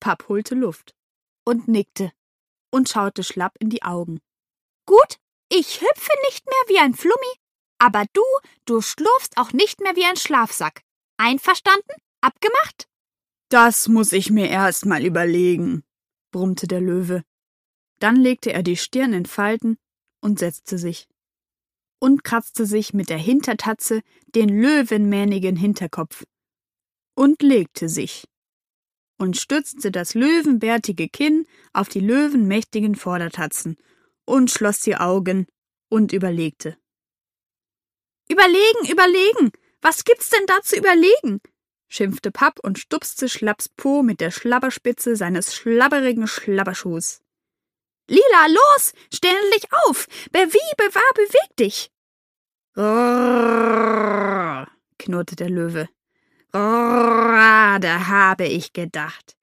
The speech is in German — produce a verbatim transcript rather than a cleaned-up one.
Papp holte Luft und nickte und schaute Schlapp in die Augen. »Gut, ich hüpfe nicht mehr wie ein Flummi, aber du, du schlurfst auch nicht mehr wie ein Schlafsack. Einverstanden? Abgemacht?« »Das muss ich mir erst mal überlegen«, brummte der Löwe. Dann legte er die Stirn in Falten und setzte sich und kratzte sich mit der Hintertatze den löwenmähnigen Hinterkopf und legte sich und stützte das löwenbärtige Kinn auf die löwenmächtigen Vordertatzen und schloss die Augen und überlegte. »Überlegen, überlegen! Was gibt's denn da zu überlegen?« schimpfte Papp und stupste Schlapps Po mit der Schlabberspitze seines schlabberigen Schlabberschuhs. »Lila, los! Steh endlich auf! Bewie, bewahr, beweg dich!« »Rrrr«, knurrte der Löwe. »Rrrr, da habe ich gedacht.